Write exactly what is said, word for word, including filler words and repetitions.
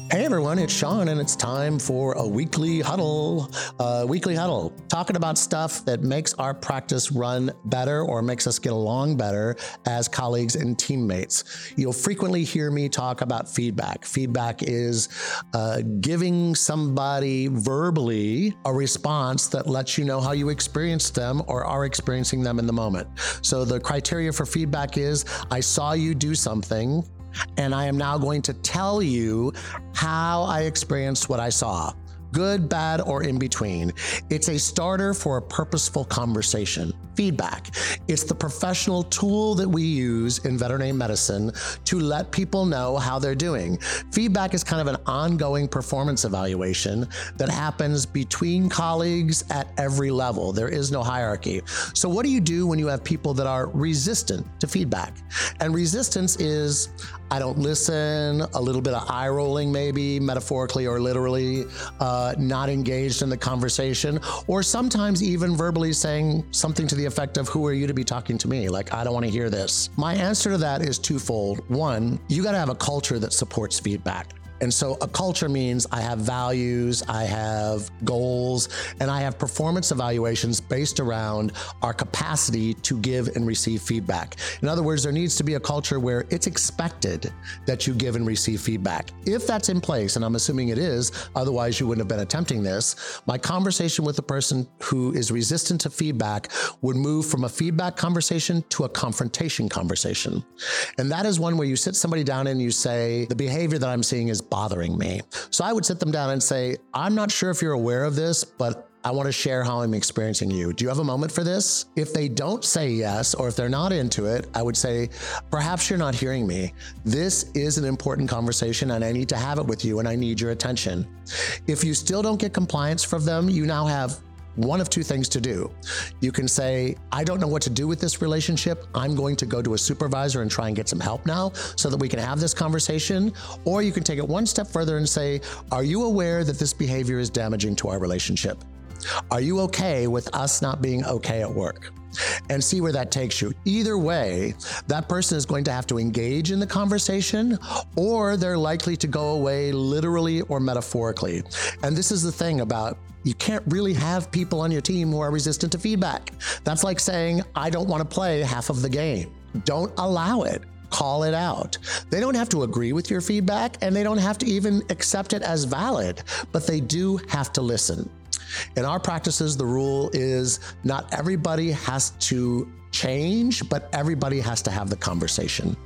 Hey everyone, it's Sean, and it's time for a weekly huddle. Uh, weekly huddle, talking about stuff that makes our practice run better or makes us get along better as colleagues and teammates. You'll frequently hear me talk about feedback. Feedback is uh, giving somebody verbally a response that lets you know how you experienced them or are experiencing them in the moment. So the criteria for feedback is, I saw you do something, and I am now going to tell you how I experienced what I saw. Good, bad, or in between. It's a starter for a purposeful conversation. Feedback. It's the professional tool that we use in veterinary medicine to let people know how they're doing. Feedback is kind of an ongoing performance evaluation that happens between colleagues at every level. There is no hierarchy. So what do you do when you have people that are resistant to feedback? And resistance is, I don't listen, a little bit of eye rolling maybe, metaphorically or literally, uh, not engaged in the conversation, or sometimes even verbally saying something to the effect of, who are you to be talking to me? Like, I don't want to hear this. My answer to that is twofold. One, you got to have a culture that supports feedback. And so a culture means I have values, I have goals, and I have performance evaluations based around our capacity to give and receive feedback. In other words, there needs to be a culture where it's expected that you give and receive feedback. If that's in place, and I'm assuming it is, otherwise you wouldn't have been attempting this, my conversation with the person who is resistant to feedback would move from a feedback conversation to a confrontation conversation. And that is one where you sit somebody down and you say, the behavior that I'm seeing is bothering me. So I would sit them down and say, I'm not sure if you're aware of this, but I want to share how I'm experiencing you. Do you have a moment for this? If they don't say yes, or if they're not into it, I would say, perhaps you're not hearing me. This is an important conversation and I need to have it with you and I need your attention. If you still don't get compliance from them, you now have one of two things to do. You can say, I don't know what to do with this relationship. I'm going to go to a supervisor and try and get some help now so that we can have this conversation. Or you can take it one step further and say, are you aware that this behavior is damaging to our relationship? Are you okay with us not being okay at work? And see where that takes you. Either way, that person is going to have to engage in the conversation, or they're likely to go away literally or metaphorically. And this is the thing about, you can't really have people on your team who are resistant to feedback. That's like saying, I don't want to play half of the game. Don't allow it. Call it out. They don't have to agree with your feedback, and they don't have to even accept it as valid, but they do have to listen. In our practices, the rule is not everybody has to change, but everybody has to have the conversation.